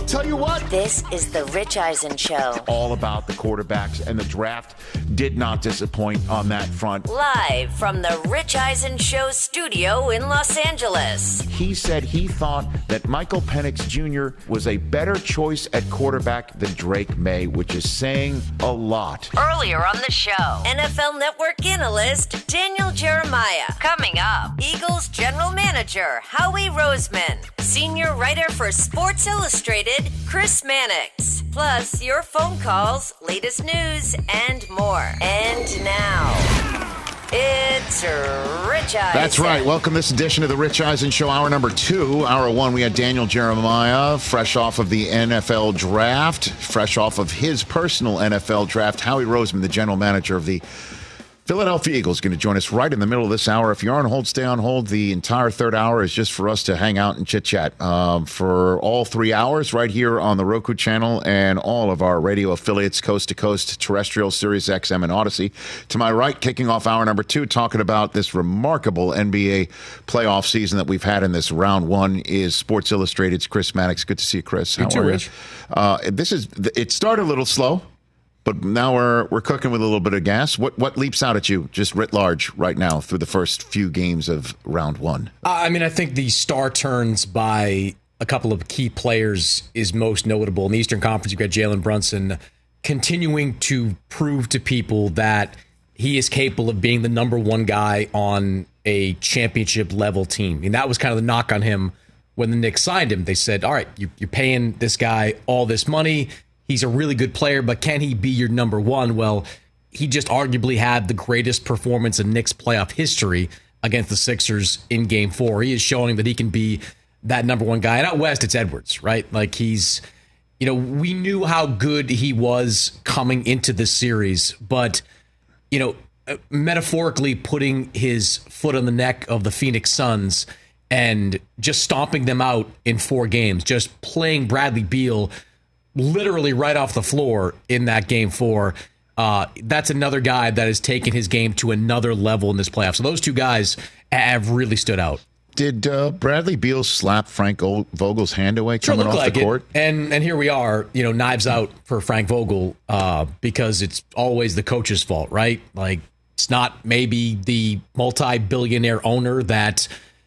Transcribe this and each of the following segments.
I'll tell you what. This is the Rich Eisen Show. All about the quarterbacks, and the draft did not disappoint on that front. Live from the Rich Eisen Show studio in Los Angeles. He said he thought that Michael Penix Jr. was a better choice at quarterback than Drake May, which is saying a lot. Earlier on the show, NFL Network analyst Daniel Jeremiah. Coming up, Eagles general manager Howie Roseman. Senior writer for Sports Illustrated, Chris Mannix. Plus, your phone calls, latest news, and more. And now, it's Rich Eisen. That's right. Welcome this edition of the Rich Eisen Show, hour number 2. Hour 1, we had Daniel Jeremiah, fresh off of the NFL draft, fresh off of his personal NFL draft. Howie Roseman, the general manager of the Philadelphia Eagles, going to join us right in the middle of this hour. If you're on hold, stay on hold. The entire third hour is just for us to hang out and chit-chat for all 3 hours right here on the Roku channel and all of our radio affiliates, coast to coast, terrestrial, Sirius XM, and Odyssey. To my right, kicking off hour number 2, talking about this remarkable NBA playoff season that we've had in this round 1 is Sports Illustrated's Chris Mannix. Good to see you, Chris. How are you? Rich. It started a little slow, but now we're cooking with a little bit of gas. What leaps out at you, just writ large, right now through the first few games of round 1? I think the star turns by a couple of key players is most notable. In the Eastern Conference, you've got Jalen Brunson continuing to prove to people that he is capable of being the number one guy on a championship level team. I mean, that was kind of the knock on him when the Knicks signed him. They said, all right, you're paying this guy all this money. He's a really good player, but can he be your number one? Well, he just arguably had the greatest performance in Knicks playoff history against the Sixers in Game 4. He is showing that he can be that number one guy. And out west, it's Edwards, right? Like we knew how good he was coming into this series, but, metaphorically putting his foot on the neck of the Phoenix Suns and just stomping them out in 4 games, just playing Bradley Beal literally right off the floor in that Game 4. That's another guy that has taken his game to another level in this playoff. So those two guys have really stood out. Did Bradley Beal slap Frank Vogel's hand away coming off the court? And here we are, knives out for Frank Vogel because it's always the coach's fault, right? Like, it's not maybe the multi-billionaire owner that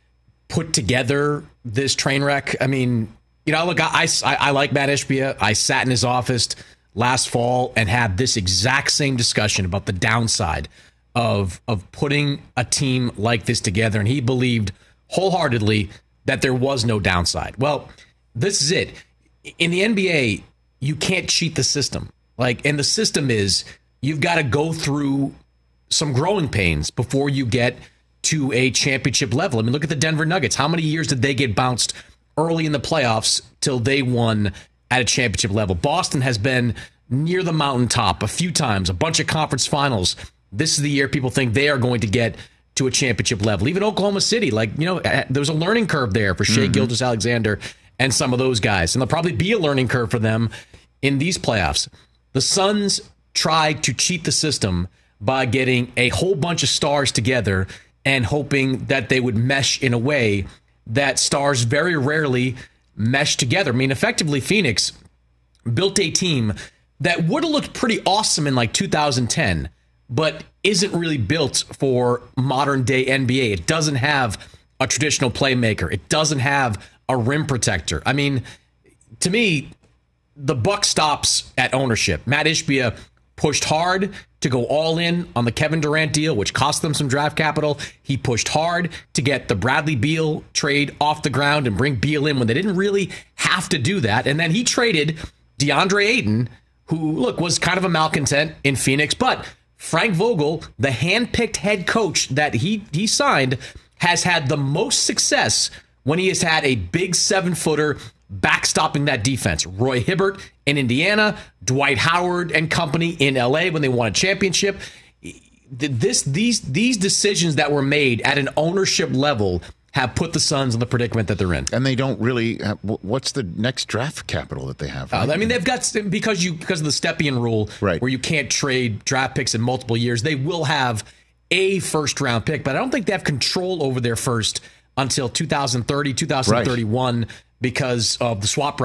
put together this train wreck. I mean, look, I like Matt Ishbia. I sat in his office last fall and had this exact same discussion about the downside of putting a team like this together. And he believed wholeheartedly that there was no downside. Well, this is it. In the NBA, you can't cheat the system. And the system is you've got to go through some growing pains before you get to a championship level. I mean, look at the Denver Nuggets. How many years did they get bounced early in the playoffs till they won at a championship level? Boston has been near the mountaintop a few times, a bunch of conference finals. This is the year people think they are going to get to a championship level. Even Oklahoma City, there was a learning curve there for Shai Gilgeous-Alexander and some of those guys. And there'll probably be a learning curve for them in these playoffs. The Suns tried to cheat the system by getting a whole bunch of stars together and hoping that they would mesh in a way that stars very rarely mesh together. I mean, effectively, Phoenix built a team that would have looked pretty awesome in 2010, but isn't really built for modern day NBA. It doesn't have a traditional playmaker. It doesn't have a rim protector. I mean, to me, the buck stops at ownership. Matt Ishbia pushed hard to go all in on the Kevin Durant deal, which cost them some draft capital. He pushed hard to get the Bradley Beal trade off the ground and bring Beal in when they didn't really have to do that. And then he traded DeAndre Ayton, who, was kind of a malcontent in Phoenix. But Frank Vogel, the handpicked head coach that he signed, has had the most success when he has had a big 7-footer backstopping that defense. Roy Hibbert in Indiana, Dwight Howard and company in LA when they won a championship. These decisions that were made at an ownership level have put the Suns in the predicament that they're in. And they don't really have, what's the next draft capital that they have? Right? They've got, because of the Stepien rule, right, where you can't trade draft picks in multiple years, they will have a first round pick, but I don't think they have control over their first until 2030, 2031. Right. Because of the swap rights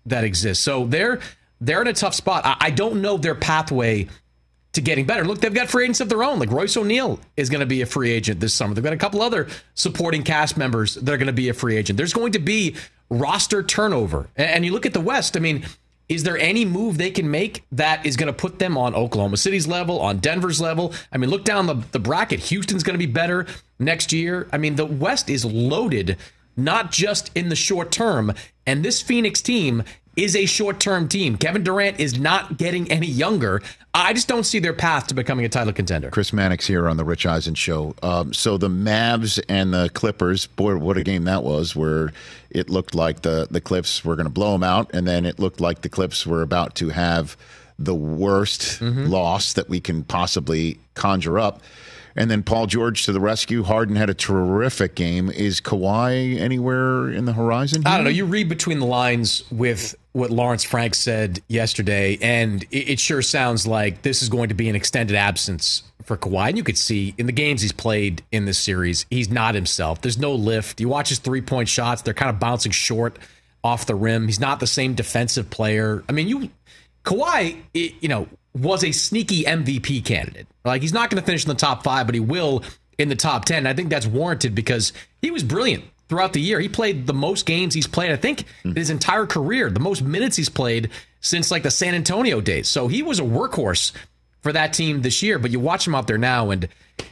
that exist. So they're in a tough spot. I don't know their pathway to getting better. Look, they've got free agents of their own. Like Royce O'Neal is going to be a free agent this summer. They've got a couple other supporting cast members that are going to be a free agent. There's going to be roster turnover. And you look at the West, I mean, is there any move they can make that is going to put them on Oklahoma City's level, on Denver's level? I mean, look down the bracket. Houston's going to be better next year. I mean, the West is loaded, not just in the short term. And this Phoenix team is a short-term team. Kevin Durant is not getting any younger. I just don't see their path to becoming a title contender. Chris Mannix here on the Rich Eisen Show. So the Mavs and the Clippers, boy, what a game that was, where it looked like the Clips were going to blow them out, and then it looked like the Clips were about to have the worst loss that we can possibly conjure up. And then Paul George to the rescue. Harden had a terrific game. Is Kawhi anywhere in the horizon here? I don't know. You read between the lines with what Lawrence Frank said yesterday, and it sure sounds like this is going to be an extended absence for Kawhi. And you could see in the games he's played in this series, he's not himself. There's no lift. You watch his three-point shots. They're kind of bouncing short off the rim. He's not the same defensive player. I mean, Kawhi, was a sneaky MVP candidate. Like, he's not going to finish in the top 5, but he will in the top 10. I think that's warranted because he was brilliant throughout the year. He played the most games he's played, I think, in his entire career, the most minutes he's played since like the San Antonio days. So he was a workhorse for that team this year, but you watch him out there now and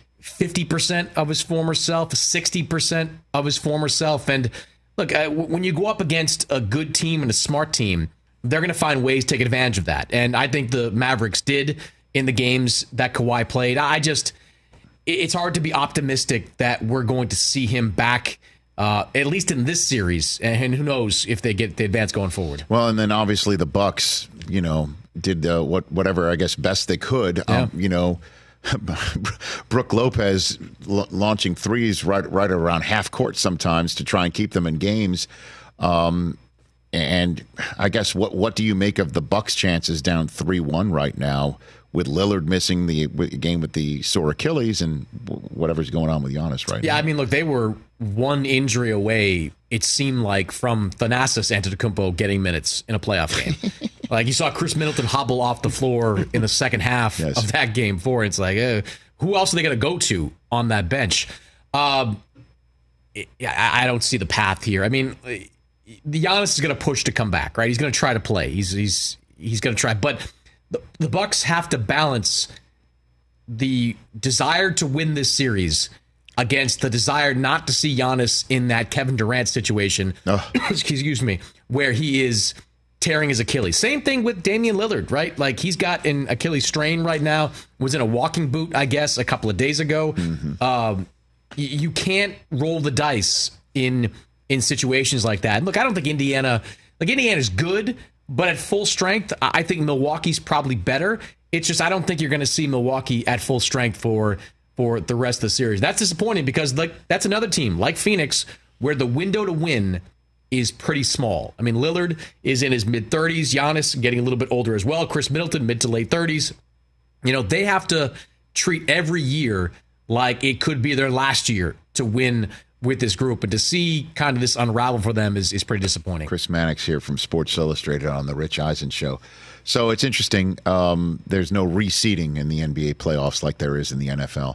50% of his former self, 60% of his former self. And look, when you go up against a good team and a smart team, they're going to find ways to take advantage of that. And I think the Mavericks did in the games that Kawhi played. It's hard to be optimistic that we're going to see him back, at least in this series. And who knows if they get the advance going forward. Well, and then obviously the Bucks, did whatever, I guess, best they could. Yeah. Brook Lopez launching threes right around half court sometimes to try and keep them in games. And I guess what do you make of the Bucks' chances down 3-1 right now with Lillard missing the game with the sore Achilles and whatever's going on with Giannis right now? Yeah, I mean, look, they were one injury away, it seemed like, from Thanasis Antetokounmpo getting minutes in a playoff game. Like, you saw Chris Middleton hobble off the floor in the second half of that game 4. It's like, who else are they going to go to on that bench? I don't see the path here. I mean, the Giannis is going to push to come back, right? He's going to try to play. He's going to try. But the Bucks have to balance the desire to win this series against the desire not to see Giannis in that Kevin Durant situation, excuse me, where he is tearing his Achilles. Same thing with Damian Lillard, right? Like, he's got an Achilles strain right now, was in a walking boot, I guess, a couple of days ago. You can't roll the dice in situations like that. And look, I don't think Indiana's good, but at full strength, I think Milwaukee's probably better. It's just, I don't think you're going to see Milwaukee at full strength for the rest of the series. That's disappointing because that's another team like Phoenix where the window to win is pretty small. I mean, Lillard is in his mid-30s, Giannis getting a little bit older as well, Chris Middleton mid to late 30s. They have to treat every year like it could be their last year to win with this group, but to see kind of this unravel for them is pretty disappointing. Chris Mannix here from Sports Illustrated on the Rich Eisen Show. So it's interesting. There's no reseeding in the NBA playoffs like there is in the NFL.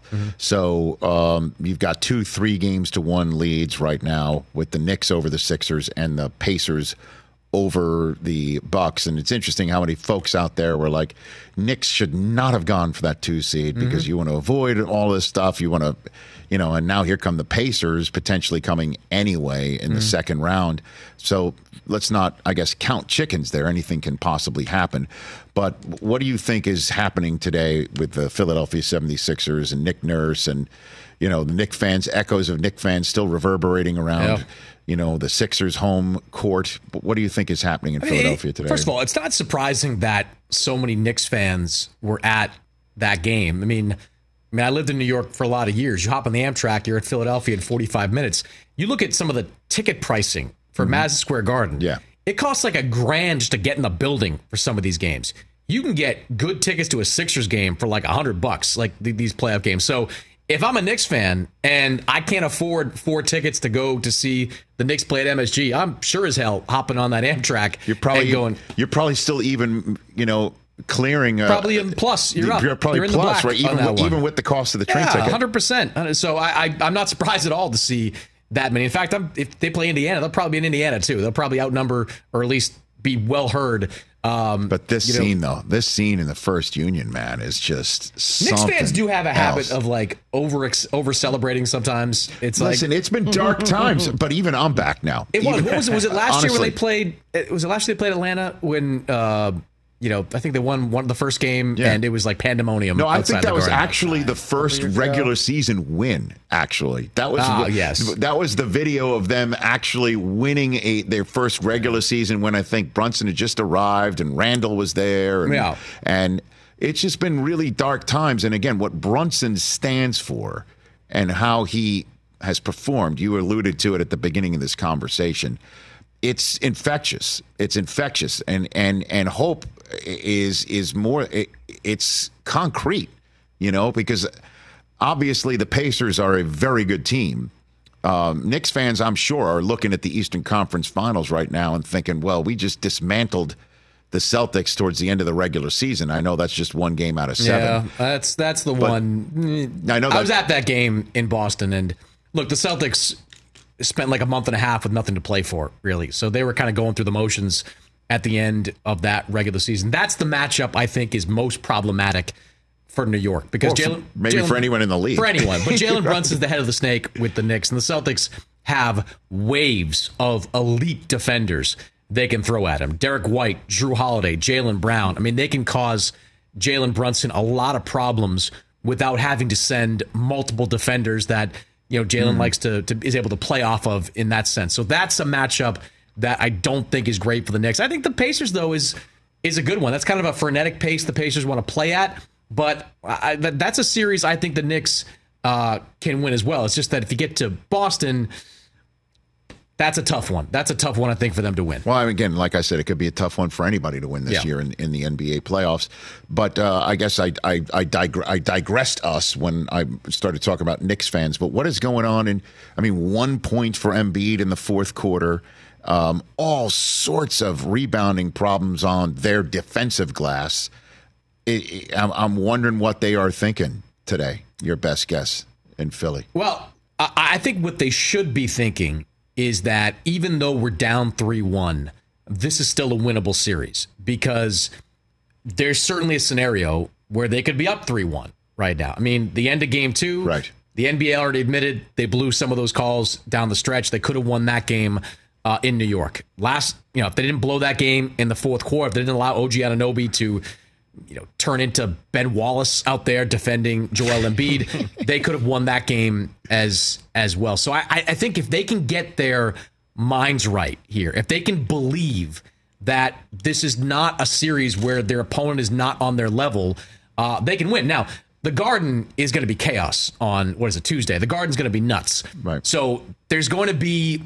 So you've got 2 3-1 leads right now with the Knicks over the Sixers and the Pacers over the Bucks. And it's interesting how many folks out there were like, Knicks should not have gone for that 2 seed because you want to avoid all this stuff. You want to, and now here come the Pacers potentially coming anyway in the second round. So let's not, I guess, count chickens there. Anything can possibly happen. But what do you think is happening today with the Philadelphia 76ers and Nick Nurse and, the Knick fans, echoes of Knick fans still reverberating around, the Sixers home court? What do you think is happening in Philadelphia today? First of all, it's not surprising that so many Knicks fans were at that game. I mean, I lived in New York for a lot of years. You hop on the Amtrak, you're at Philadelphia in 45 minutes. You look at some of the ticket pricing for Madison Square Garden. Yeah. It costs like $1,000 just to get in the building for some of these games. You can get good tickets to a Sixers game for like $100, like these playoff games. So if I'm a Knicks fan and I can't afford 4 tickets to go to see the Knicks play at MSG, I'm sure as hell hopping on that Amtrak. You're probably still even, clearing. Probably in plus. You're up. You're probably you're in plus, the black right? Even with the cost of the train ticket. 100%. So I'm not surprised at all to see that many. In fact, if they play Indiana, they'll probably be in Indiana too. They'll probably outnumber or at least be well heard. But this scene in the First Union, man, is just something. Knicks fans do have a habit else. of like over celebrating sometimes. Listen, it's been dark times, but even I'm back now. What was it? Was it last year when honestly. they played? Was it last year they played Atlanta when? I think they won the first game, and it was like pandemonium. No, I think outside that the was Garden. actually the first regular season win. Actually, that was that was the video of them actually winning their first regular season when I think Brunson had just arrived and Randall was there. And it's just been really dark times. And again, what Brunson stands for and how he has performed, you alluded to it at the beginning of this conversation. It's infectious. It's infectious, and hope is more. It's concrete, because obviously the Pacers are a very good team. Knicks fans, I'm sure, are looking at the Eastern Conference Finals right now and thinking, well, we just dismantled the Celtics towards the end of the regular season. I know that's just one game out of 7. Yeah, that's the one. I know. I was at that game in Boston, and look, the Celtics spent like a month and a half with nothing to play for, really. So they were kind of going through the motions at the end of that regular season. That's the matchup I think is most problematic for New York because for anyone in the league. For anyone. But Jalen Brunson's the head of the snake with the Knicks, and the Celtics have waves of elite defenders they can throw at him. Derek White, Drew Holiday, Jaylen Brown. I mean, they can cause Jalen Brunson a lot of problems without having to send multiple defenders that Jalen likes is able to play off of in that sense. So that's a matchup that I don't think is great for the Knicks. I think the Pacers, though, is a good one. That's kind of a frenetic pace the Pacers want to play at, but that's a series I think the Knicks can win as well. It's just that if you get to Boston, that's a tough one. That's a tough one, I think, for them to win. Well, again, like I said, it could be a tough one for anybody to win this year in the NBA playoffs. But I guess I digressed us when I started talking about Knicks fans. But what is going on 1 point for Embiid in the fourth quarter, all sorts of rebounding problems on their defensive glass. I'm wondering what they are thinking today. Your best guess in Philly. Well, I think what they should be thinking is that even though we're down 3-1, this is still a winnable series because there's certainly a scenario where they could be up 3-1 right now. I mean, the end of game 2, right. The NBA already admitted they blew some of those calls down the stretch. They could have won that game in New York. If they didn't blow that game in the fourth quarter, if they didn't allow OG Anunoby to turn into Ben Wallace out there defending Joel Embiid, they could have won that game as well. So I think if they can get their minds right here, if they can believe that this is not a series where their opponent is not on their level, they can win. Now, the Garden is going to be chaos on, Tuesday? The Garden's going to be nuts. Right. So there's going to be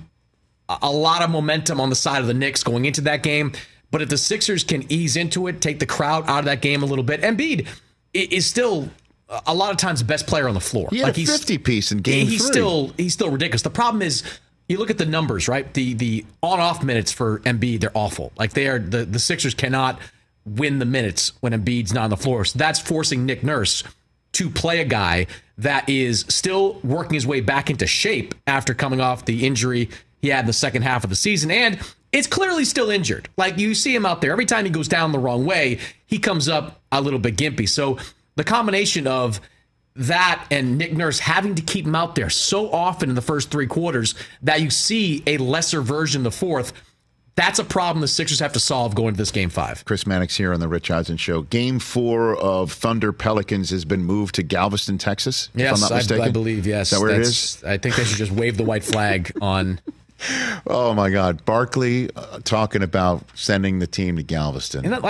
a lot of momentum on the side of the Knicks going into that game. But if the Sixers can ease into it, take the crowd out of that game a little bit, Embiid is still a lot of times the best player on the floor. He had a 50-piece in game 3. He's still ridiculous. The problem is, you look at the numbers, right? The on-off minutes for Embiid, they're awful. Like the Sixers cannot win the minutes when Embiid's not on the floor. So that's forcing Nick Nurse to play a guy that is still working his way back into shape after coming off the injury he had in the second half of the season. And it's clearly still injured. Like, you see him out there. Every time he goes down the wrong way, he comes up a little bit gimpy. So the combination of that and Nick Nurse having to keep him out there so often in the first 3 quarters that you see a lesser version in the fourth, that's a problem the Sixers have to solve going to this Game 5. Chris Mannix here on the Rich Eisen Show. Game 4 of Thunder Pelicans has been moved to Galveston, Texas, yes, if I'm not mistaken. I believe, yes. Is that where it is? I think they should just wave the white flag on... Oh my God, Barkley talking about sending the team to Galveston. And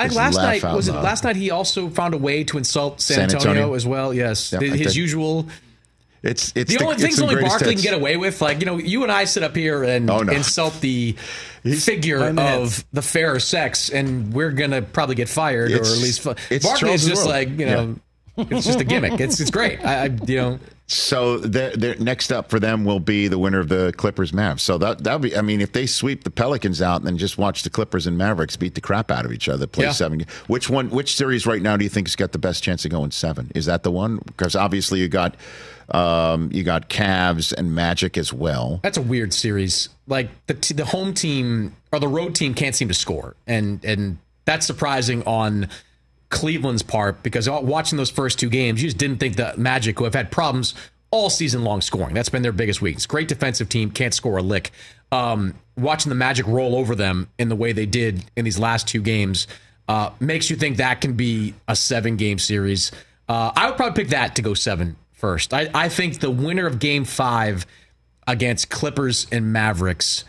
last night he also found a way to insult San Antonio as well. Yes, yeah, his usual. It's the only things only Barkley can get away with. Like, you and I sit up here and insult the figure of the fairer sex, and we're gonna probably get fired, or at least Barkley is just like It's just a gimmick. It's great. So next up for them will be the winner of the Clippers Mavs. So that'll be. I mean, if they sweep the Pelicans out and then just watch the Clippers and Mavericks beat the crap out of each other, play 7. Which series right now do you think has got the best chance of going 7? Is that the one? Because obviously you got Cavs and Magic as well. That's a weird series. Like the home team or the road team can't seem to score, and that's surprising on Cleveland's part, because watching those first 2 games, you just didn't think the Magic, who have had problems all season long scoring, that's been their biggest weakness. Great defensive team, can't score a lick. Watching the Magic roll over them in the way they did in these last 2 games makes you think that can be a 7-game series. I would probably pick that to go 7 first. I think the winner of Game 5 against Clippers and Mavericks,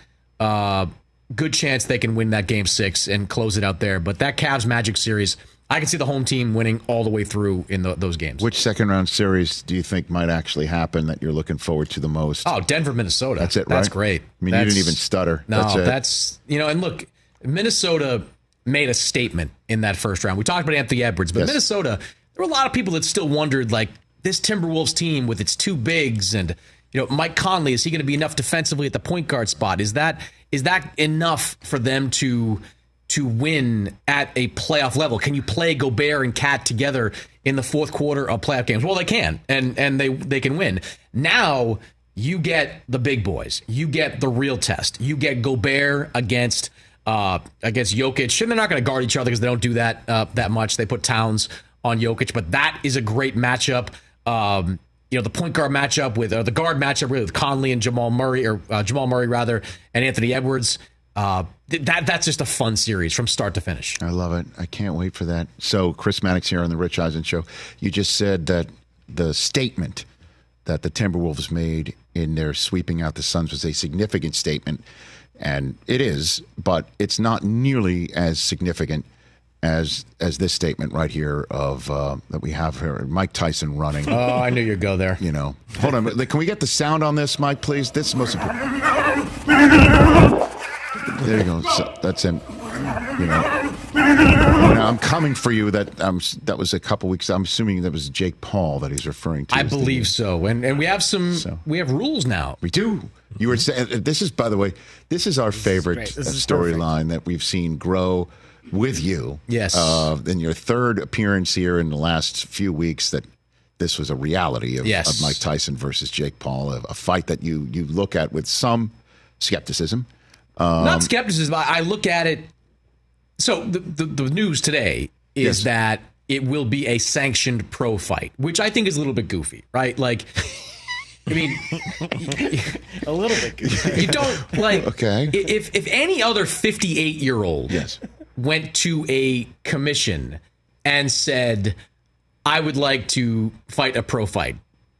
good chance they can win that Game 6 and close it out there. But that Cavs Magic series, I can see the home team winning all the way through in those games. Which second-round series do you think might actually happen that you're looking forward to the most? Oh, Denver, Minnesota. That's it, right? That's great. I mean, you didn't even stutter. No, that's and look, Minnesota made a statement in that first round. We talked about Anthony Edwards, but Minnesota, there were a lot of people that still wondered, like, this Timberwolves team with its 2 bigs and, Mike Conley, is he going to be enough defensively at the point guard spot? Is that enough for them to win at a playoff level? Can you play Gobert and Cat together in the fourth quarter of playoff games? Well, they can, and they can win. Now you get the big boys. You get the real test. You get Gobert against Jokic, and they're not going to guard each other because they don't do that that much. They put Towns on Jokic, but that is a great matchup. The point guard matchup the guard matchup really with Conley and Jamal Murray and Anthony Edwards. That's just a fun series from start to finish. I love it. I can't wait for that. So, Chris Mannix here on the Rich Eisen Show. You just said that the statement that the Timberwolves made in their sweeping out the Suns was a significant statement, and it is, but it's not nearly as significant as this statement right here of that we have here, Mike Tyson running. Oh, I knew you'd go there. Hold on. Can we get the sound on this, Mike, please? This is most important. There you go. So that's him. I'm coming for you. That was a couple weeks. I'm assuming that was Jake Paul that he's referring to. I believe so. And we have we have rules now. We do. You were saying this is, by the way, this is our favorite storyline that we've seen grow with you. Yes. In your third appearance here in the last few weeks, that this was a reality of Mike Tyson versus Jake Paul, a fight that you look at with some skepticism. Not skepticism. I look at it. So the news today is that it will be a sanctioned pro fight, which I think is a little bit goofy, right? Like, I mean, a little bit goofy. You don't like. Okay. If any other 58-year-old went to a commission and said, I would like to fight a pro fight,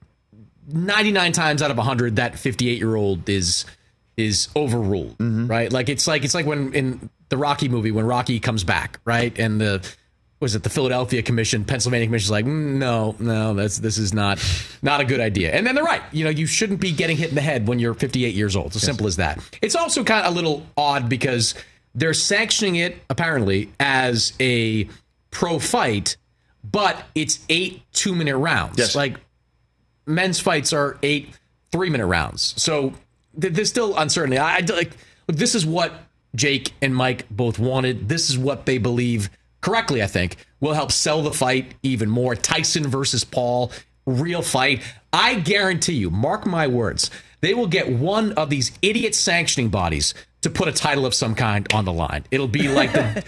99 times out of 100, that 58-year-old is overruled, right? Like it's like when in the Rocky movie, when Rocky comes back, right? And the Philadelphia Commission, Pennsylvania Commission is like, no, this is not a good idea. And then they're right. You shouldn't be getting hit in the head when you're 58 years old. It's as simple as that. It's also kind of a little odd because they're sanctioning it apparently as a pro fight, but it's 8 2-minute rounds. Yes. Like men's fights are 8 3-minute rounds. So there's still uncertainty. Look, this is what Jake and Mike both wanted. This is what they believe correctly, I think, will help sell the fight even more. Tyson versus Paul, real fight. I guarantee you, mark my words, they will get one of these idiot sanctioning bodies to put a title of some kind on the line. It'll be like the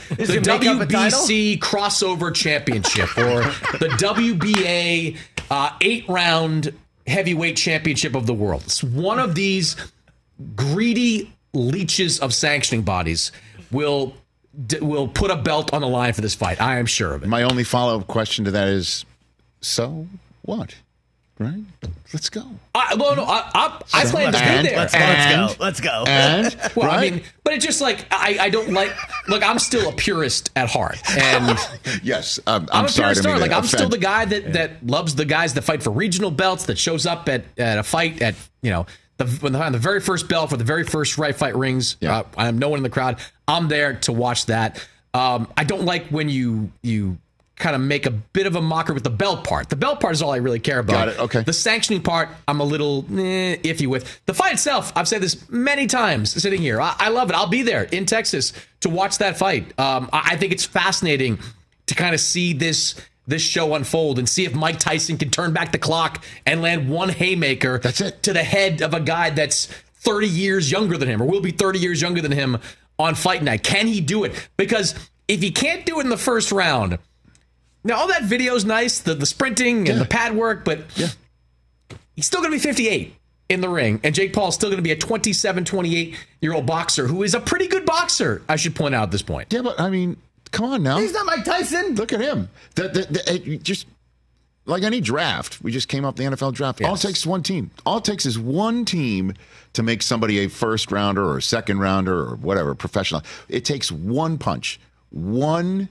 WBC crossover championship or the WBA 8-round heavyweight championship of the world. It's one of these greedy leeches of sanctioning bodies will put a belt on the line for this fight. I am sure of it. My only follow-up question to that is, so what? Right? Let's go. I plan to be there. Let's go. And well, right? I mean, but it's just like I don't like. Look, I'm still a purist at heart, and yes, I'm a sorry purist to at heart. Like I'm offend. still the guy that loves the guys that fight for regional belts, that shows up at a fight at when the very first bell for the very first right fight rings. Yeah. I'm no one in the crowd. I'm there to watch that. I don't like when you kind of make a bit of a mockery with the belt part. The belt part is all I really care about. Got it. Okay. The sanctioning part, I'm a little iffy with. The fight itself, I've said this many times sitting here. I love it. I'll be there in Texas to watch that fight. I think it's fascinating to kind of see this show unfold and see if Mike Tyson can turn back the clock and land one haymaker That's it. to the head of a guy that's 30 years younger than him or will be 30 years younger than him on fight night. Can he do it? Because if he can't do it in the first round, now all that video's nice, the sprinting and the pad work, but he's still going to be 58 in the ring, and Jake Paul's still going to be a 27, 28-year-old boxer who is a pretty good boxer, I should point out at this point. Yeah, but I mean, come on now. He's not Mike Tyson. Look at him. Just like any draft, we just came up the NFL draft. Yes. All it takes is one team. All it takes is one team to make somebody a first rounder or a second rounder or whatever, professional. It takes one punch, one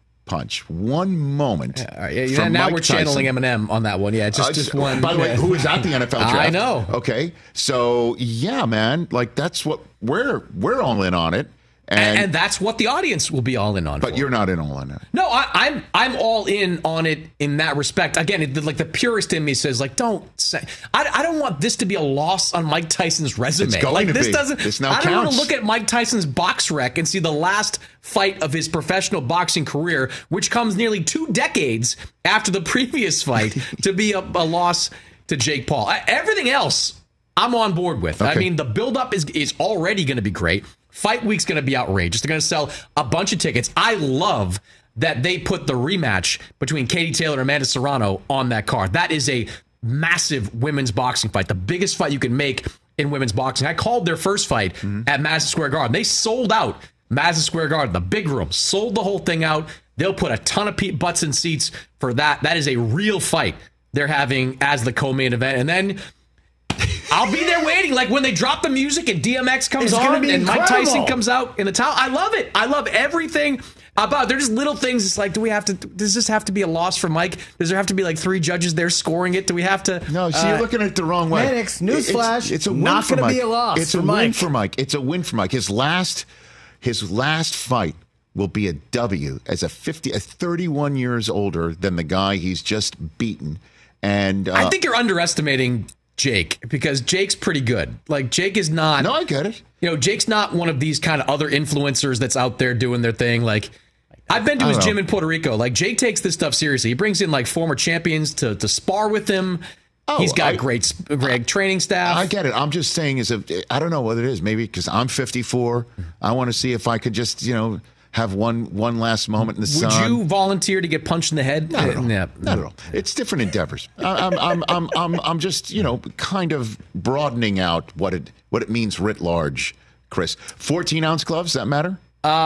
moment. From now Mike we're channeling Tyson. Eminem on that one. Yeah, just one. By the way, who is at the NFL draft? I know. Okay, so yeah, man, like that's what we're all in on it, and that's what the audience will be all in on. but for. you're not in all on it. No, I'm all in on it in that respect. Again, like the purist in me says, like, don't say. I don't want this to be a loss on Mike Tyson's resume. It's going like to this be. doesn't. This now I don't want to counts. look at Mike Tyson's box rec and see the last fight of his professional boxing career, which comes nearly 2 decades after the previous fight, to be a loss to Jake Paul. Everything else, I'm on board with. Okay. I mean, the buildup is already going to be great. Fight week's going to be outrageous. They're going to sell a bunch of tickets. I love that they put the rematch between Katie Taylor and Amanda Serrano on that card. That is a massive women's boxing fight, the biggest fight you can make in women's boxing. I called their first fight at Madison Square Garden. They sold out Madison Square Garden, the big room, sold the whole thing out. They'll put a ton of butts in seats for that. That is a real fight they're having as the co-main event. And then I'll be there waiting. Like when they drop the music and DMX comes It's gonna on be and Mike incredible. Tyson comes out in the towel. I love it. I love everything about. They're just little things. It's like, does this have to be a loss for Mike? Does there have to be like 3 judges there scoring it? Do we have to? No, see, you're looking at it the wrong way. Maddox, newsflash, It's a win not for gonna Mike. be a loss It's for a win Mike. for Mike. It's a win for Mike. His last fight will be a W as a 31 years older than the guy he's just beaten. And I think you're underestimating Jake because Jake's pretty good. Like Jake is not. no, I get it. You know, Jake's not one of these kind of other influencers that's out there doing their thing. Like, I've been to his gym in Puerto Rico. Like, Jake takes this stuff seriously. He brings in like former champions to spar with him. He's got great training staff. I get it. I'm just saying, I don't know what it is. Maybe because I'm 54. I want to see if I could just, have one last moment in the sun. Would you volunteer to get punched in the head? Not at all. Yeah. Not at all. It's different endeavors. I'm just kind of broadening out what it means writ large. Chris, 14-ounce gloves. Does that matter?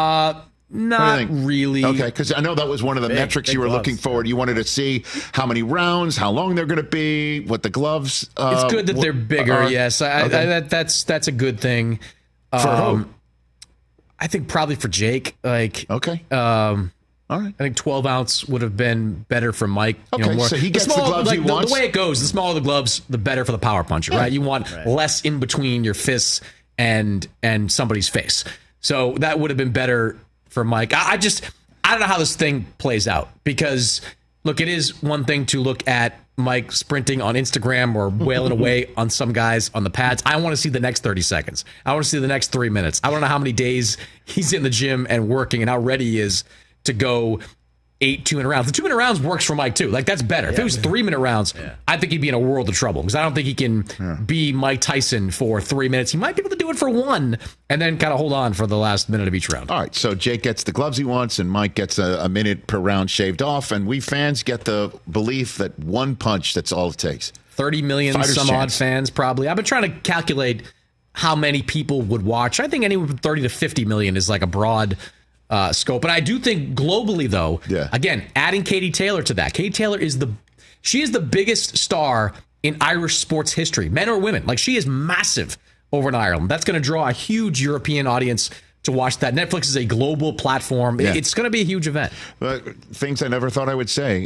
Not really. Okay, because I know that was one of the metrics big you were gloves. looking forward. You wanted to see how many rounds, how long they're going to be, what the gloves. It's good that they're bigger. are. Yes, Okay. that's a good thing. For who? I think probably for Jake. Like, Okay. All right. I think 12-ounce would have been better for Mike. Okay, so he gets the gloves he wants? The way it goes, the smaller the gloves, the better for the power puncher, right? You want less in between your fists and somebody's face. So that would have been better for Mike. I don't know how this thing plays out because, look, it is one thing to look at Mike sprinting on Instagram or wailing away on some guys on the pads. I want to see the next 30 seconds. I want to see the next 3 minutes. I want to know how many days he's in the gym and working and how ready he is to go 8 2-minute rounds. The 2-minute rounds works for Mike too. Like that's better. If it was 3-minute rounds, I think he'd be in a world of trouble because I don't think he can be Mike Tyson for 3 minutes. He might be able to do it for 1 and then kind of hold on for the last minute of each round. All right, so Jake gets the gloves he wants, and Mike gets a minute per round shaved off, and we fans get the belief that one punch, that's all it takes. 30 million Fighter's some chance. odd fans probably. I've been trying to calculate how many people would watch. I think anywhere from 30 to 50 million is like a broad scope. And I do think globally, though, again, adding Katie Taylor to that. Katie Taylor is the biggest star in Irish sports history, men or women. Like she is massive over in Ireland. That's going to draw a huge European audience to watch that. Netflix is a global platform. Yeah. It's going to be a huge event. Things I never thought I would say.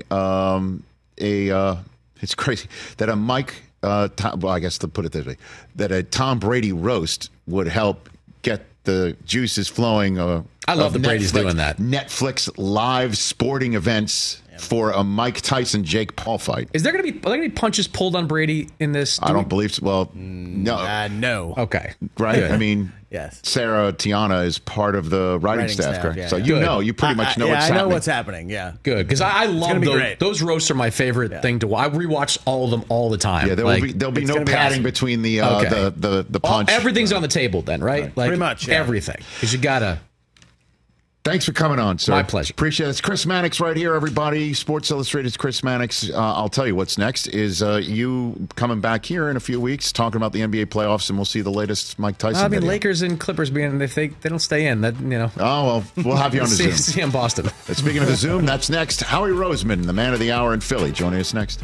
It's crazy that a Mike, well, I guess to put it this way, that a Tom Brady roast would help get the juices flowing. I love that Brady's doing that. Netflix live sporting events for a Mike Tyson Jake Paul fight. Is there going to be punches pulled on Brady in this? I don't believe so. Well, no. No. Okay. Right? Good. I mean, Yes. Sarah Tiana is part of the writing staff, correct? yeah, So yeah. you pretty much know what's I happening. know what's happening, yeah. Good, because I love gonna be those. great. Those roasts are my favorite thing to watch. I rewatch all of them all the time. Yeah, there'll be no gonna be padding awesome. between the Okay. the punch. Everything's on the table then, right? Like Pretty much, yeah. everything. Because you gotta. Thanks for coming on, sir. My pleasure. Appreciate it. It's Chris Mannix right here, everybody. Sports Illustrated's Chris Mannix. I'll tell you what's next is you coming back here in a few weeks talking about the NBA playoffs, and we'll see the latest Mike Tyson video. Lakers and Clippers being if they don't stay in, that Oh, well, we'll have you on the Zoom. see you in Boston. Speaking of the Zoom, that's next. Howie Roseman, the man of the hour in Philly, joining us next.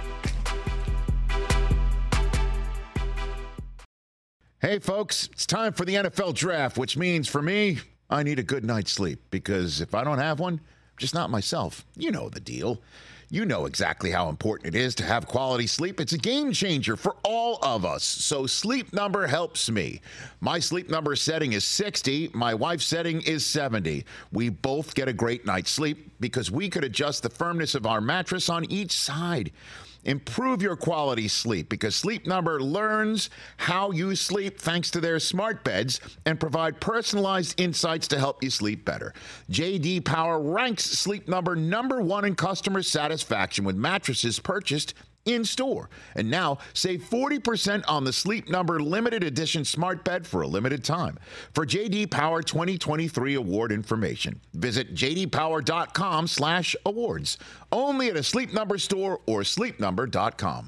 Hey, folks, it's time for the NFL draft, which means for me, I need a good night's sleep because if I don't have one, I'm just not myself. You know the deal. You know exactly how important it is to have quality sleep. It's a game changer for all of us. So Sleep Number helps me. My Sleep Number setting is 60. My wife's setting is 70. We both get a great night's sleep because we could adjust the firmness of our mattress on each side. Improve your quality sleep because Sleep Number learns how you sleep thanks to their smart beds and provide personalized insights to help you sleep better. J.D. Power ranks Sleep Number #1 in customer satisfaction with mattresses purchased in-store. And now, save 40% on the Sleep Number limited edition smart bed for a limited time. For J.D. Power 2023 award information, visit jdpower.com/awards. Only at a Sleep Number store or sleepnumber.com.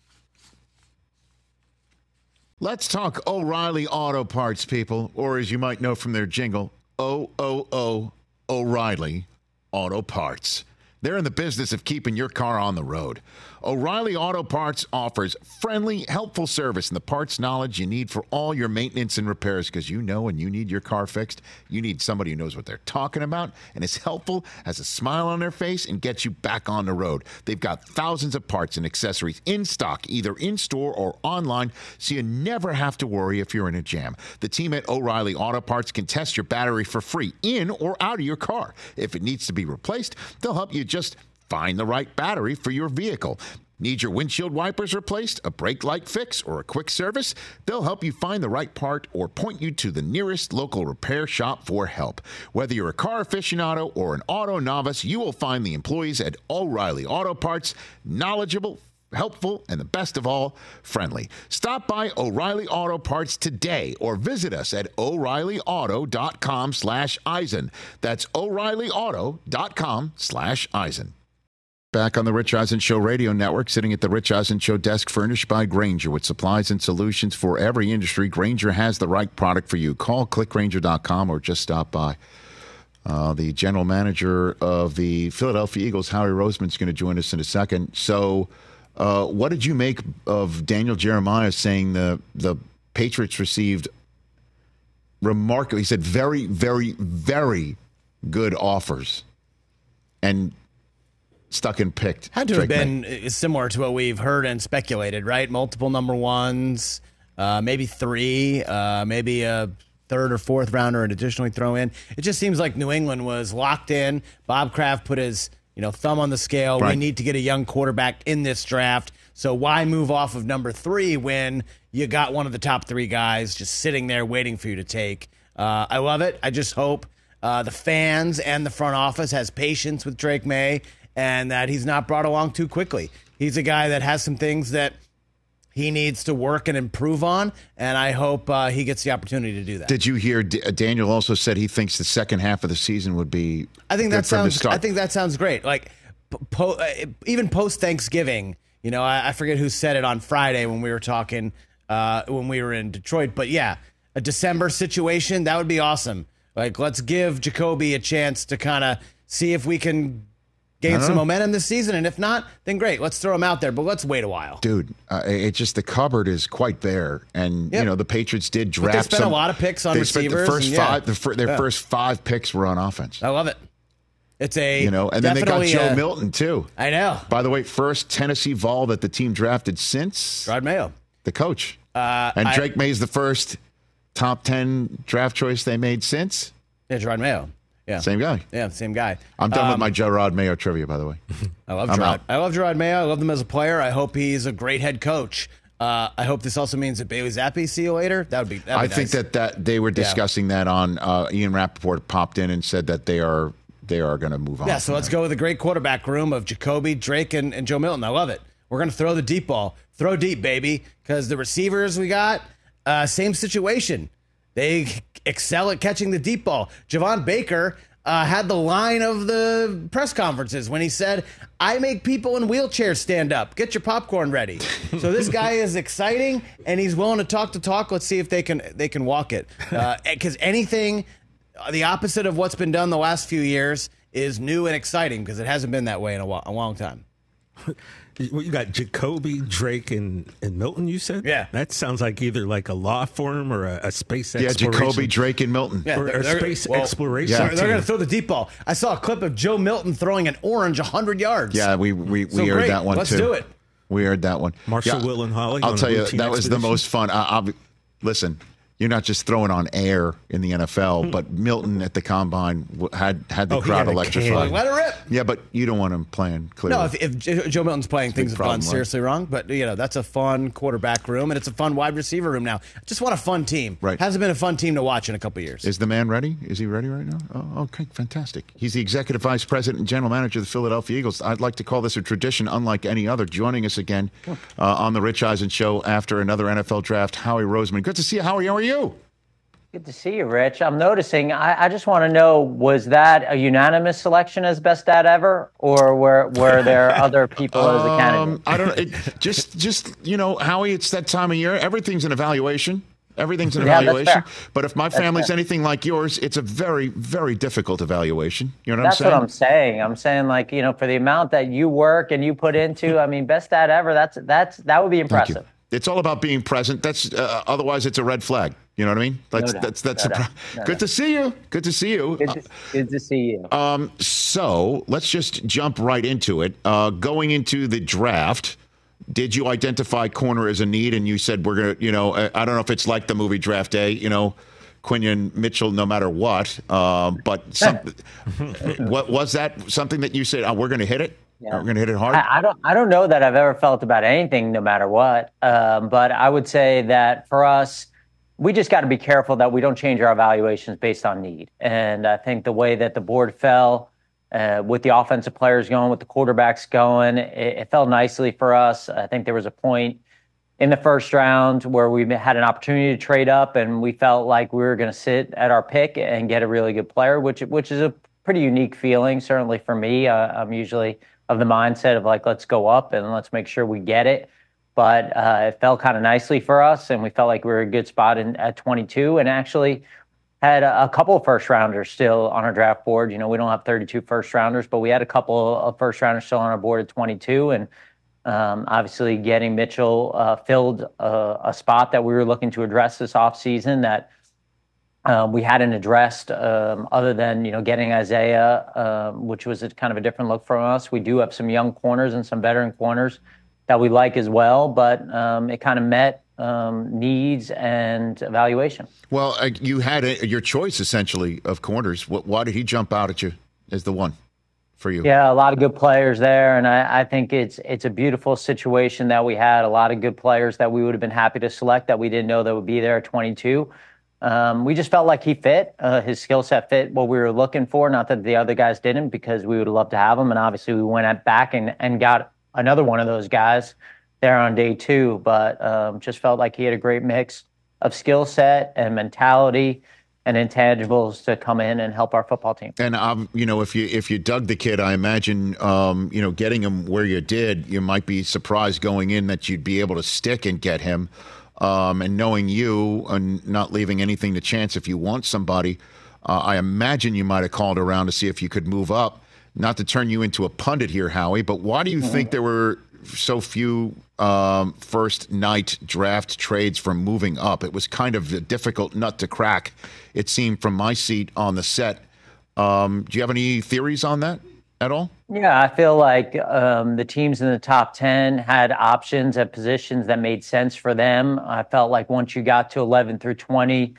Let's talk O'Reilly Auto Parts, people, or as you might know from their jingle, O-O-O O'Reilly Auto Parts. They're in the business of keeping your car on the road. O'Reilly Auto Parts offers friendly, helpful service and the parts knowledge you need for all your maintenance and repairs because you know when you need your car fixed, you need somebody who knows what they're talking about and is helpful, has a smile on their face, and gets you back on the road. They've got thousands of parts and accessories in stock, either in-store or online, so you never have to worry if you're in a jam. The team at O'Reilly Auto Parts can test your battery for free in or out of your car. If it needs to be replaced, they'll help you just find the right battery for your vehicle. Need your windshield wipers replaced, a brake light fix, or a quick service? They'll help you find the right part or point you to the nearest local repair shop for help. Whether you're a car aficionado or an auto novice, you will find the employees at O'Reilly Auto Parts knowledgeable, helpful, and the best of all, friendly. Stop by O'Reilly Auto Parts today or visit us at O'ReillyAuto.com/Eisen. That's O'ReillyAuto.com/Eisen. Back on the Rich Eisen Show radio network, sitting at the Rich Eisen Show desk, furnished by Grainger with supplies and solutions for every industry. Grainger has the right product for you. Call clickgrainger.com or just stop by. The general manager of the Philadelphia Eagles, Howie Roseman, is going to join us in a second. So what did you make of Daniel Jeremiah saying the Patriots received remarkable, he said, very, very, very good offers and stuck and picked? Had to have been similar to what we've heard and speculated, right? Multiple number ones, maybe 3, maybe a third or fourth rounder and additionally throw in. It just seems like New England was locked in. Bob Kraft put his thumb on the scale. Right. We need to get a young quarterback in this draft. So why move off of number 3 when you got one of the top 3 guys just sitting there waiting for you to take? I love it. I just hope the fans and the front office has patience with Drake May and that he's not brought along too quickly. He's a guy that has some things that he needs to work and improve on, and I hope he gets the opportunity to do that. Did you hear Daniel also said he thinks the second half of the season would be I think good that from the sounds. start? I think that sounds great. Like even post Thanksgiving, I forget who said it on Friday when we were talking when we were in Detroit, but yeah, a December situation that would be awesome. Like let's give Jacoby a chance to kind of see if we can gain some momentum this season, and if not, then great. Let's throw him out there, but let's wait a while. Dude, it just the cupboard is quite bare, and the Patriots did draft. But they spent a lot of picks on receivers. Their first 5 picks were on offense. I love it. It's a and then they got Joe Milton too. I know. By the way, first Tennessee Vol that the team drafted since Rod Mayo, the coach, and Drake May's the first top 10 draft choice they made since. Yeah, Gerard Mayo. Yeah. Same guy. Yeah, same guy. I'm done with my Gerard Mayo trivia, by the way. I love I'm Gerard. out. I love Gerard Mayo. I love him as a player. I hope he's a great head coach. I hope this also means that Bailey Zappi see you later. That'd be I nice. think that they were discussing that on Ian Rappaport popped in and said that they are going to move on. Yeah, so let's go with a great quarterback room of Jacoby, Drake, and Joe Milton. I love it. We're going to throw the deep ball. Throw deep, baby, because the receivers we got, same situation. They excel at catching the deep ball. Javon Baker had the line of the press conferences when he said, "I make people in wheelchairs stand up. Get your popcorn ready." So this guy is exciting, and he's willing to talk. Let's see if they can walk it. Because anything the opposite of what's been done the last few years is new and exciting, because it hasn't been that way in a long time. Well, you got Jacoby, Drake, and Milton, you said? Yeah. That sounds like either like a law firm or a space exploration. Yeah, Jacoby, Drake, and Milton. Yeah, Or a space exploration Yeah. They're team. going to throw the deep ball. I saw a clip of Joe Milton throwing an orange 100 yards. Yeah, we So heard great. that one Let's too. do it. We heard that one. Marshall, Will, and Holly I'll on a tell you, routine that was the expedition. most fun. Listen, you're not just throwing on air in the NFL, but Milton at the combine had the Oh, he crowd had a electrified. can. Let it rip. Yeah, but you don't want him playing clearly. No, if Joe Milton's playing, things have problem, gone right? seriously wrong. But, that's a fun quarterback room, and it's a fun wide receiver room now. I just want a fun team. Right. Hasn't been a fun team to watch in a couple of years. Is the man ready? Is he ready right now? Oh, okay, fantastic. He's the executive vice president and general manager of the Philadelphia Eagles. I'd like to call this a tradition unlike any other. Joining us again on the Rich Eisen Show after another NFL draft, Howie Roseman. Good to see you, Howie. How are you? Good to see you, Rich. I'm noticing. I just want to know: was that a unanimous selection as best dad ever, or were there other people as a candidate? I don't. Just Howie. It's that time of year. Everything's an evaluation. Everything's an Yeah, that's evaluation. fair. But if my family's fair. anything like yours, it's a very, very difficult evaluation. You know what That's I'm saying? what I'm saying. I'm saying, like, for the amount that you work and you put into, I mean, best dad ever. That would be Thank you. impressive. It's all about being present. That's otherwise it's a red flag. You know what I mean? That's No doubt. good to see you. Good to see you. Good to see you. So let's just jump right into it. Going into the draft, did you identify corner as a need? And you said we're gonna, I don't know if it's like the movie Draft Day, Quinion Mitchell, no matter what. But what was that something that you said? We're going to hit it. Yeah. We're going to hit it hard. I don't know that I've ever felt about anything, no matter what. But I would say that for us, we just got to be careful that we don't change our evaluations based on need. And I think the way that the board fell, with the offensive players going, with the quarterbacks going, it fell nicely for us. I think there was a point in the first round where we had an opportunity to trade up, and we felt like we were going to sit at our pick and get a really good player, which is a pretty unique feeling, certainly for me. I'm usually of the mindset of like, let's go up and let's make sure we get it. But it fell kind of nicely for us, and we felt like we were in a good spot at 22, and actually had a couple of first rounders still on our draft board. We don't have 32 first rounders, but we had a couple of first rounders still on our board at 22. And obviously getting Mitchell filled a spot that we were looking to address this offseason that we hadn't addressed other than, getting Isaiah, which was kind of a different look from us. We do have some young corners and some veteran corners that we like as well, but it kind of met needs and evaluation. Well, you had your choice essentially of corners. Why did he jump out at you as the one for you? Yeah, a lot of good players there, and I think it's a beautiful situation that we had. A lot of good players that we would have been happy to select that we didn't know that would be there at 22. We just felt like he fit. His skill set fit what we were looking for. Not that the other guys didn't, because we would have loved to have him. And obviously we went back and got another one of those guys there on day 2. But just felt like he had a great mix of skill set and mentality and intangibles to come in and help our football team. And if you dug the kid, I imagine getting him where you did, you might be surprised going in that you'd be able to stick and get him. And knowing you and not leaving anything to chance, if you want somebody, I imagine you might have called around to see if you could move up. Not to turn you into a pundit here, Howie, but why do you think there were so few first night draft trades for moving up? It was kind of a difficult nut to crack, it seemed, from my seat on the set. Do you have any theories on that at all? Yeah, I feel like the teams in the top 10 had options at positions that made sense for them. I felt like once you got to 11 through 20,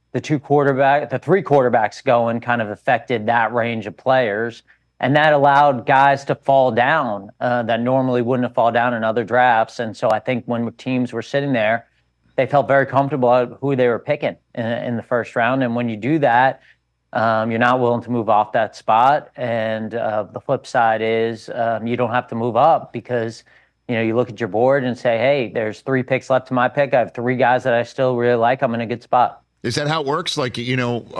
the three quarterbacks going kind of affected that range of players. And that allowed guys to fall down that normally wouldn't have fallen down in other drafts. And so I think when teams were sitting there, they felt very comfortable about who they were picking in the first round. And when you do that, you're not willing to move off that spot. And the flip side is you don't have to move up because, you look at your board and say, hey, there's 3 picks left to my pick. I have 3 guys that I still really like. I'm in a good spot. Is that how it works? Like, you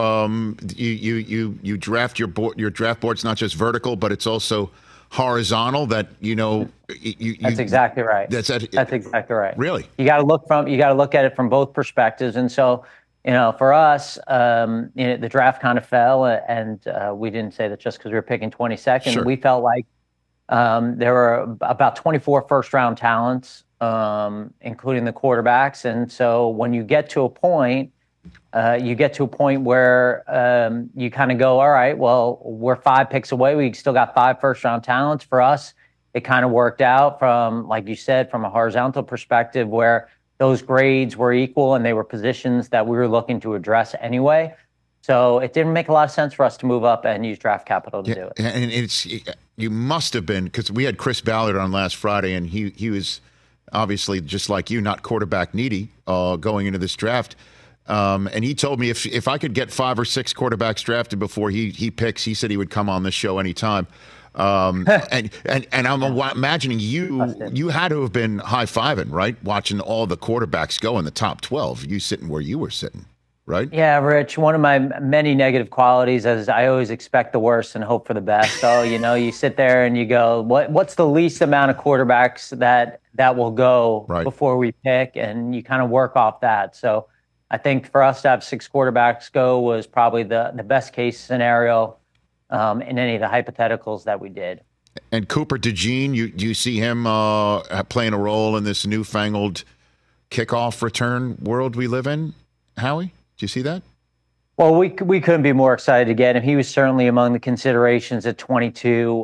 draft your draft board's not just vertical, but it's also horizontal. That That's exactly right. That's exactly right. Really, you got to look at it from both perspectives. And so, for us, the draft kind of fell, and we didn't say that just because we were picking 22nd. Sure. We felt like there were about 24 first-round talents, including the quarterbacks. And so when you get to a point. You get to a point where you kind of go, all right, well, we're 5 picks away. We still got 5 first-round talents. For us, it kind of worked out from, like you said, from a horizontal perspective where those grades were equal and they were positions that we were looking to address anyway. So it didn't make a lot of sense for us to move up and use draft capital to do it. And you must have been, because we had Chris Ballard on last Friday, and he was obviously just like you, not quarterback needy going into this draft. And he told me if I could get 5 or 6 quarterbacks drafted before he picks, he said he would come on this show anytime. And I'm imagining you had to have been high-fiving, right? Watching all the quarterbacks go in the top 12, you sitting where you were sitting, right? Yeah, Rich, one of my many negative qualities is I always expect the worst and hope for the best. So, you sit there and you go, what's the least amount of quarterbacks that will go before we pick? And you kind of work off that. So I think for us to have 6 quarterbacks go was probably the best case scenario in any of the hypotheticals that we did. And Cooper DeJean, do you see him playing a role in this newfangled kickoff return world we live in, Howie? Do you see that? Well, we couldn't be more excited to get him. He was certainly among the considerations at 22.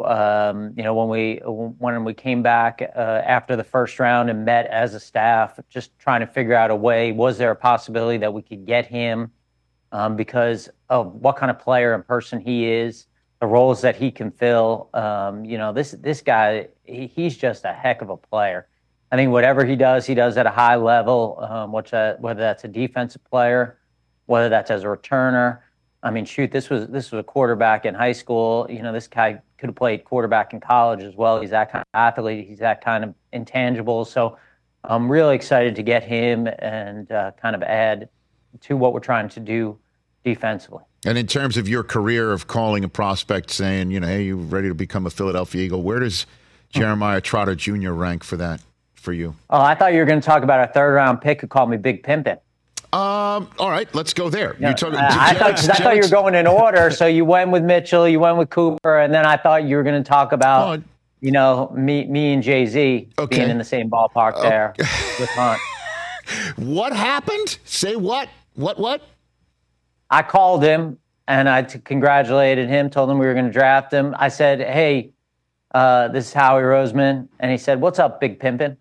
When we came back after the first round and met as a staff, just trying to figure out a way, was there a possibility that we could get him because of what kind of player and person he is, the roles that he can fill. This guy, he's just a heck of a player. I think whatever he does at a high level, whether that's a defensive player, whether that's as a returner. I mean, shoot, this was a quarterback in high school. This guy could have played quarterback in college as well. He's that kind of athlete. He's that kind of intangible. So I'm really excited to get him and kind of add to what we're trying to do defensively. And in terms of your career of calling a prospect saying, hey, you're ready to become a Philadelphia Eagle, where does Jeremiah Trotter Jr. rank for that for you? Oh, I thought you were going to talk about a 3rd-round pick who called me Big Pimpin'. All right, let's go there. I thought you were going in order. So you went with Mitchell, you went with Cooper, and then I thought you were going to talk about, me and Jay-Z being in the same ballpark there with Hunt. What happened? Say what? What? I called him and I congratulated him, told him we were going to draft him. I said, hey, this is Howie Roseman. And he said, what's up, Big Pimpin'?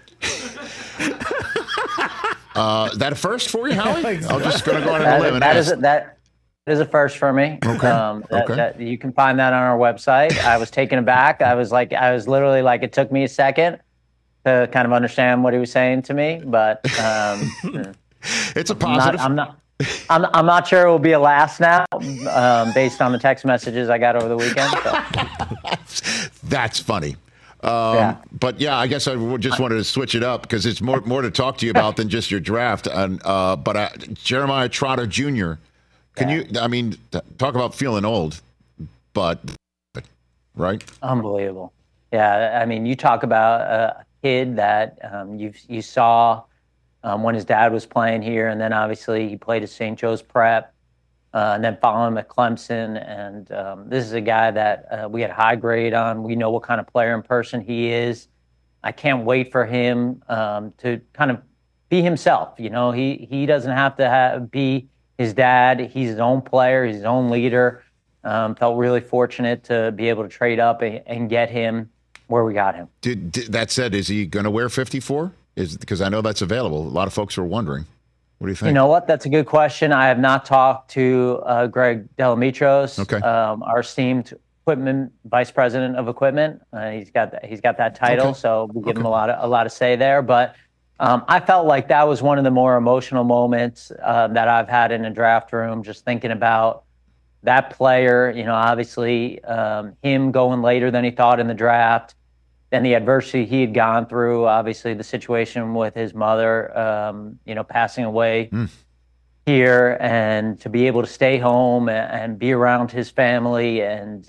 Is that a first for you, Howie? I'm just going to go on a limb and ask. That is a first for me. Okay. You can find that on our website. I was taken aback. I was literally like, it took me a second to kind of understand what he was saying to me, but it's a positive. I'm not sure it will be a last now, based on the text messages I got over the weekend. So. That's funny. But yeah, I guess I just wanted to switch it up because it's more to talk to you about than just your draft. And Jeremiah Trotter Jr. Talk about feeling old, but right? Unbelievable. Yeah, I mean, you talk about a kid that you saw when his dad was playing here, and then obviously he played at St. Joe's Prep, and then following him at Clemson. And this is a guy that we had a high grade on. We know what kind of player and person he is. I can't wait for him to kind of be himself. He doesn't have to be his dad. He's his own player. He's his own leader. Felt really fortunate to be able to trade up and get him where we got him. That said, is he going to wear 54? Because I know that's available. A lot of folks are wondering. What do you think? You know what? That's a good question. I have not talked to Greg Delamitros, Okay. Our esteemed equipment vice president of equipment. He's got that title, Okay. so we give him a lot of say there. But I felt like that was one of the more emotional moments that I've had in a draft room, just thinking about that player. You know, obviously him going later than he thought in the draft. Then the adversity he had gone through, obviously the situation with his mother, passing away here, and to be able to stay home and be around his family, and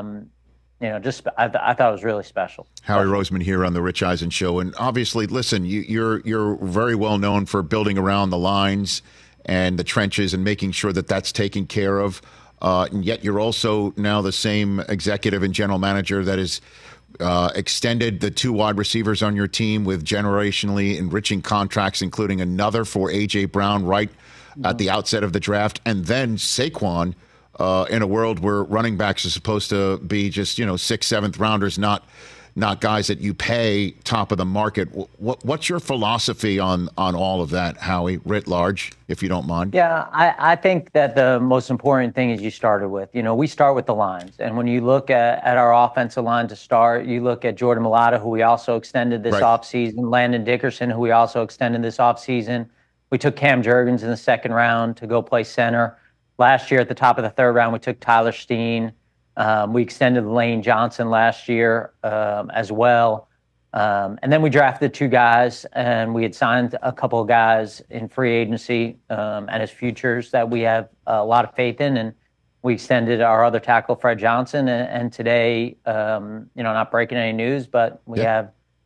I thought it was really special. Howie Roseman here on the Rich Eisen Show, and obviously, listen, you're very well known for building around the lines and the trenches and making sure that that's taken care of. And yet, you're also now the same executive and general manager that is. Extended the 2 wide receivers on your team with generationally enriching contracts, including another for A.J. Brown right at the outset of the draft. And then Saquon, in a world where running backs are supposed to be just, 6th, 7th rounders, not guys that you pay top of the market. What's your philosophy on all of that, Howie, writ large, if you don't mind? Yeah, I think that the most important thing is you started with. We start with the lines. And when you look at our offensive line to start, you look at Jordan Mailata, who we also extended this offseason, Landon Dickerson, who we also extended this offseason. We took Cam Jurgens in the 2nd round to go play center. Last year at the top of the 3rd round, we took Tyler Steen. We extended Lane Johnson last year as well. And then we drafted 2 guys, and we had signed a couple of guys in free agency and as futures that we have a lot of faith in. And we extended our other tackle, Fred Johnson. And today, not breaking any news, but we have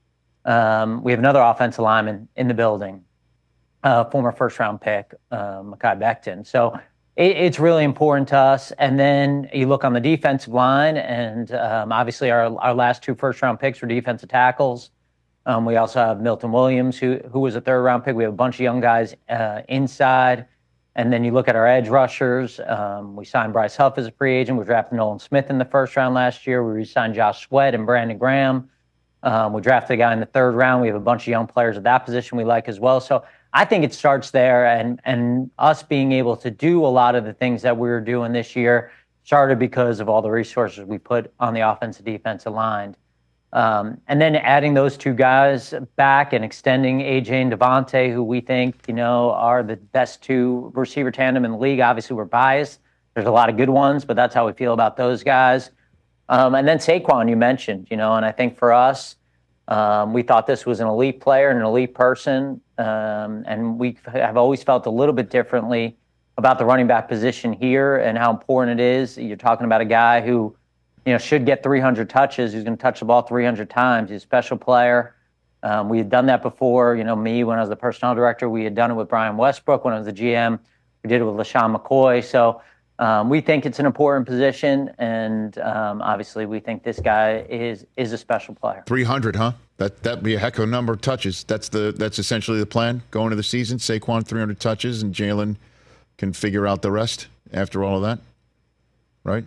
another offensive lineman in the building, former 1st-round pick, Mekhi Becton. So it's really important to us. And then you look on the defensive line, and obviously our last 2 first-round picks were defensive tackles. We also have Milton Williams, who was a 3rd-round pick. We have a bunch of young guys inside. And then you look at our edge rushers. We signed Bryce Huff as a free agent. We drafted Nolan Smith in the 1st round last year. We re-signed Josh Sweat and Brandon Graham. We drafted a guy in the 3rd round. We have a bunch of young players at that position we like as well. So I think it starts there, and us being able to do a lot of the things that we were doing this year started because of all the resources we put on the offensive defensive line. And then adding those 2 guys back and extending AJ and Devontae, who we think, are the best 2 receiver tandem in the league. Obviously, we're biased. There's a lot of good ones, but that's how we feel about those guys. And then Saquon, you mentioned, and I think for us, we thought this was an elite player and an elite person. And we have always felt a little bit differently about the running back position here and how important it is. You're talking about a guy who, should get 300 touches, who's going to touch the ball 300 times. He's a special player. We had done that before. Me, when I was the personnel director, we had done it with Brian Westbrook. When I was the GM, we did it with LaShawn McCoy. So we think it's an important position, and obviously we think this guy is a special player. 300, huh? That'd be a heck of a number of touches. That's essentially the plan going into the season. Saquon 300 touches, and Jalen can figure out the rest after all of that, right?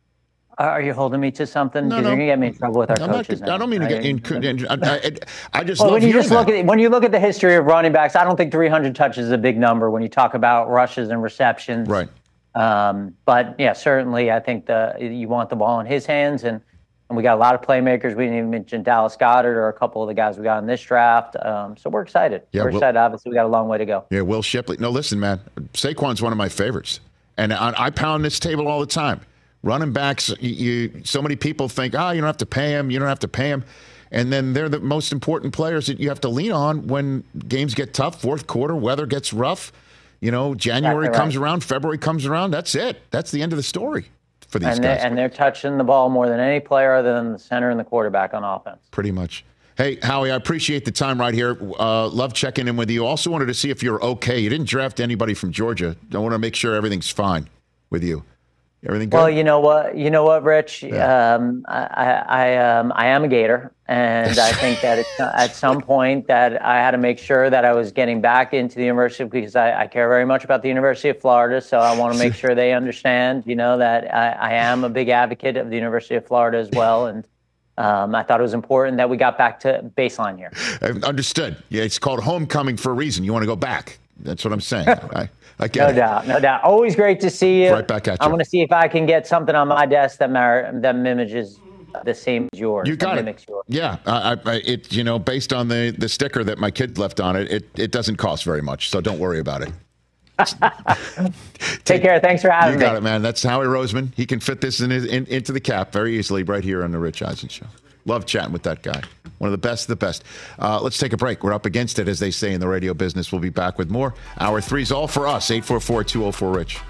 Are you holding me to something? No, Because you're going to get me in trouble with our coaches. I don't mean to get in. I just well, love when you hearing when you look at the history of running backs, I don't think 300 touches is a big number when you talk about rushes and receptions. Right. But yeah, certainly I think you want the ball in his hands, and we got a lot of playmakers. We didn't even mention Dallas Goedert or a couple of the guys we got in this draft. So we're excited. Yeah, we're excited. Obviously, we got a long way to go. Yeah, Will Shipley. No, listen, man. Saquon's one of my favorites, and I pound this table all the time. Running backs, so many people think, you don't have to pay him. You don't have to pay him. And then they're the most important players that you have to lean on when games get tough, 4th quarter, weather gets rough. January comes around, February comes around. That's it. That's the end of the story for these guys. And they're touching the ball more than any player other than the center and the quarterback on offense. Pretty much. Hey, Howie, I appreciate the time right here. Love checking in with you. Also wanted to see if you're okay. You didn't draft anybody from Georgia. I want to make sure everything's fine with you. Everything good? Well, you know what, Rich? Yeah. I am a Gator, and I think that at some point that I had to make sure that I was getting back into the university because I care very much about the University of Florida. So I want to make sure they understand, that I am a big advocate of the University of Florida as well. And I thought it was important that we got back to baseline here. Understood. Yeah, it's called homecoming for a reason. You want to go back. That's what I'm saying. I get No it. doubt, no doubt. Always great to see you. Right back at you. I'm going to see if I can get something on my desk that mimics the same as yours. You got it. Mimics yours. Yeah, based on the sticker that my kid left on it, it doesn't cost very much, so don't worry about it. Take care. Thanks for having me. You got it, man. That's Howie Roseman. He can fit this into the cap very easily right here on the Rich Eisen Show. Love chatting with that guy. One of the best of the best. Let's take a break. We're up against it, as they say in the radio business. We'll be back with more. Hour 3's all for us. 844-204-RICH.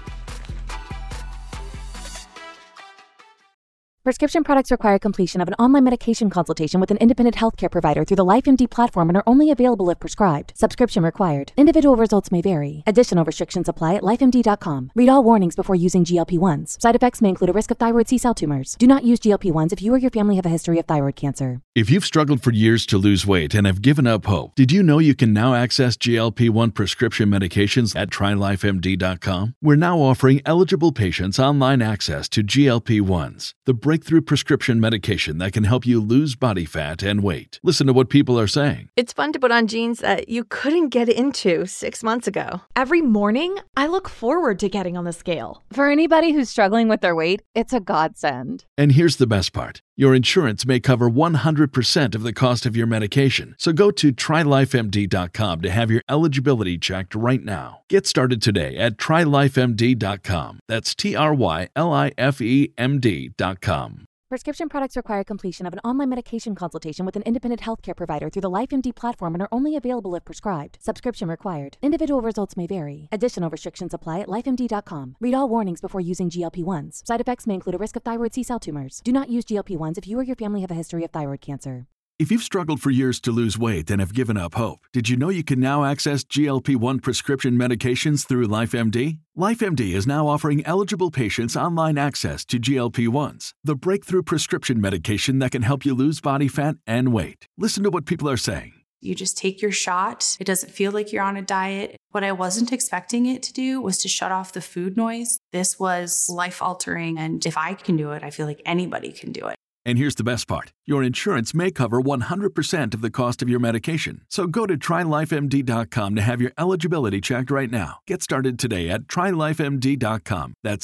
Prescription products require completion of an online medication consultation with an independent healthcare provider through the LifeMD platform and are only available if prescribed. Subscription required. Individual results may vary. Additional restrictions apply at lifemd.com. Read all warnings before using GLP-1s. Side effects may include a risk of thyroid C-cell tumors. Do not use GLP-1s if you or your family have a history of thyroid cancer. If you've struggled for years to lose weight and have given up hope, did you know you can now access GLP-1 prescription medications at TryLifeMD.com? We're now offering eligible patients online access to GLP-1s, the breakthrough prescription medication that can help you lose body fat and weight. Listen to what people are saying. It's fun to put on jeans that you couldn't get into 6 months ago. Every morning, I look forward to getting on the scale. For anybody who's struggling with their weight, it's a godsend. And here's the best part. Your insurance may cover 100% of the cost of your medication. So go to TryLifeMD.com to have your eligibility checked right now. Get started today at TryLifeMD.com. That's TryLifeMD.com. Prescription products require completion of an online medication consultation with an independent healthcare provider through the LifeMD platform and are only available if prescribed. Subscription required. Individual results may vary. Additional restrictions apply at lifemd.com. Read all warnings before using GLP-1s. Side effects may include a risk of thyroid C-cell tumors. Do not use GLP-1s if you or your family have a history of thyroid cancer. If you've struggled for years to lose weight and have given up hope, did you know you can now access GLP-1 prescription medications through LifeMD? LifeMD is now offering eligible patients online access to GLP-1s, the breakthrough prescription medication that can help you lose body fat and weight. Listen to what people are saying. You just take your shot. It doesn't feel like you're on a diet. What I wasn't expecting it to do was to shut off the food noise. This was life-altering, and if I can do it, I feel like anybody can do it. And here's the best part. Your insurance may cover 100% of the cost of your medication. So go to TryLifeMD.com to have your eligibility checked right now. Get started today at TryLifeMD.com. That's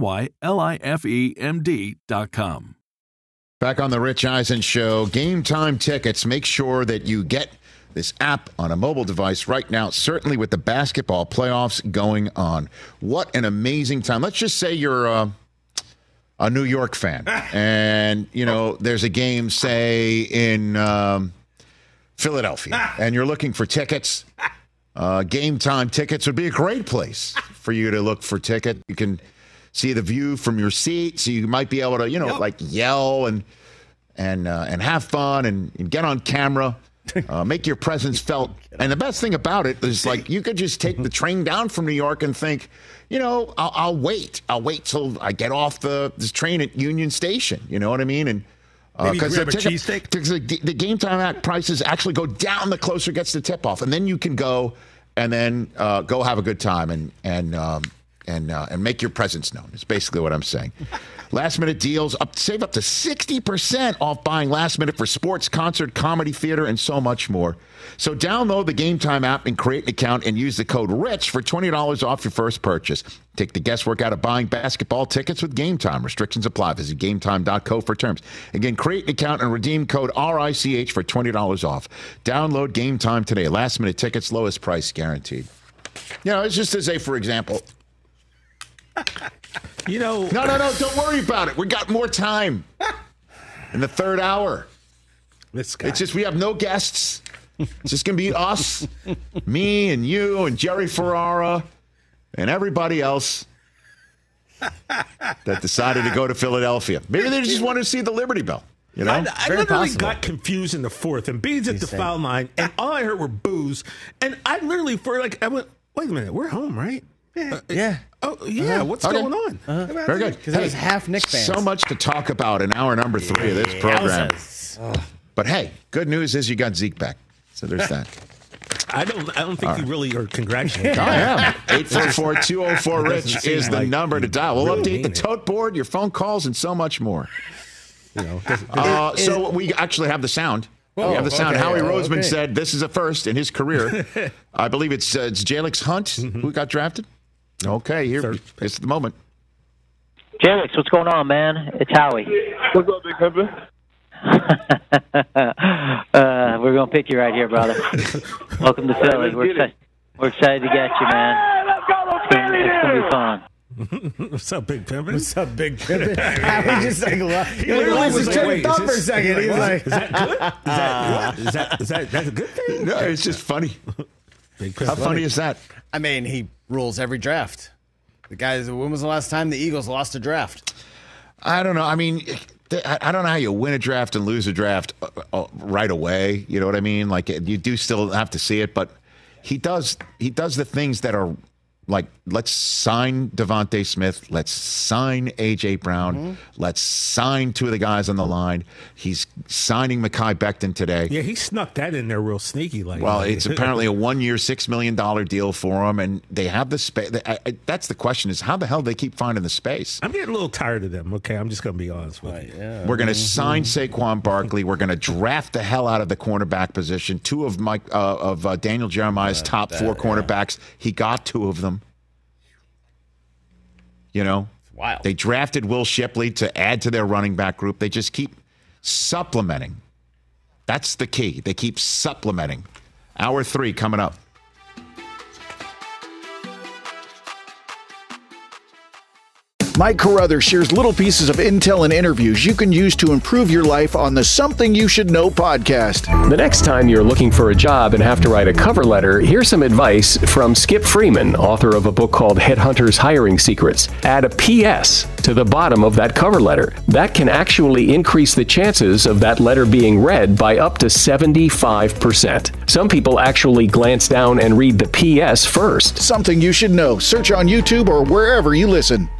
TryLifeMD.com. Back on the Rich Eisen Show, Game Time tickets. Make sure that you get this app on a mobile device right now, certainly with the basketball playoffs going on. What an amazing time. Let's just say you're a New York fan, and, you know, there's a game, say, in Philadelphia, and you're looking for tickets. Game Time tickets would be a great place for you to look for ticket. You can see the view from your seat, so you might be able to, like yell and have fun and get on camera. Make your presence felt. And the best thing about it is, like, you could just take the train down from New York and think, I'll wait. I'll wait till I get off this train at Union Station. You know what I mean? And maybe grab a cheesesteak. Because the Game Time app prices actually go down the closer it gets to tip off, and then you can go and then go have a good time and make your presence known. It's basically what I'm saying. Last minute deals, save up to 60% off buying last minute for sports, concert, comedy, theater, and so much more. So download the Game Time app and create an account and use the code RICH for $20 off your first purchase. Take the guesswork out of buying basketball tickets with Game Time. Restrictions apply. Visit GameTime.co for terms. Again, create an account and redeem code RICH for $20 off. Download Game Time today. Last minute tickets, lowest price guaranteed. It's just to say, for example, No, don't worry about it. We got more time in the third hour. This guy. It's just we have no guests. It's just going to be us, me and you and Jerry Ferrara and everybody else that decided to go to Philadelphia. Maybe they just wanted to see the Liberty Bell. I literally got confused in the fourth, and Bede's at the foul line, and all I heard were boos. And I literally, I went, wait a minute, we're home, right? Yeah. Oh, yeah. What's going on? Very good. Because it was half Knick fans. So much to talk about in hour number 3 of this program. But hey, good news is you got Zeke back. So there's that. I don't think you really are congratulating. I am. 844-204-RICH is the number to dial. We'll update the tote board, your phone calls, and so much more. So we actually have the sound. We have the sound. okay, Howie yeah, Roseman okay. said this is a first in his career. I believe it's Jalix Hunt who got drafted. Okay, here it's the moment. Jalix, what's going on, man? It's Howie. What's up, Big Pimpin'? We're going to pick you right here, brother. Welcome to Philly. We're excited to get you, man. Let's go, Philly! It's going to be fun. What's up, Big Pimpin'? What's up, Big Pimpin'? Howie just like, He literally lost was his like, train wait, of thought is for a this- second. He's like, Is that good? Is that that's a good thing? No, it's just funny. Big How funny is that? I mean, he rules every draft. The guys, when was the last time the Eagles lost a draft? I don't know. I mean, I don't know how you win a draft and lose a draft right away. You know what I mean? Like, you do still have to see it, but he does the things that are like, let's sign Devontae Smith. Let's sign A.J. Brown. Let's sign two of the guys on the line. He's signing Mekhi Becton today. Yeah, he snuck that in there real sneaky. Well, it's apparently a 1-year, $6 million deal for him, and they have the space. That's the question: is how the hell do they keep finding the space? I'm getting a little tired of them. Okay, I'm just going to be honest with you. Yeah. We're going to sign Saquon Barkley. We're going to draft the hell out of the cornerback position. Two of Daniel Jeremiah's top 4 cornerbacks. He got 2 of them. You know, wild. They drafted Will Shipley to add to their running back group. They just keep supplementing. That's the key. They keep supplementing. Hour 3 coming up. Mike Carruthers shares little pieces of intel and interviews you can use to improve your life on the Something You Should Know podcast. The next time you're looking for a job and have to write a cover letter, here's some advice from Skip Freeman, author of a book called Headhunters Hiring Secrets. Add a PS to the bottom of that cover letter. That can actually increase the chances of that letter being read by up to 75%. Some people actually glance down and read the PS first. Something You Should Know. Search on YouTube or wherever you listen.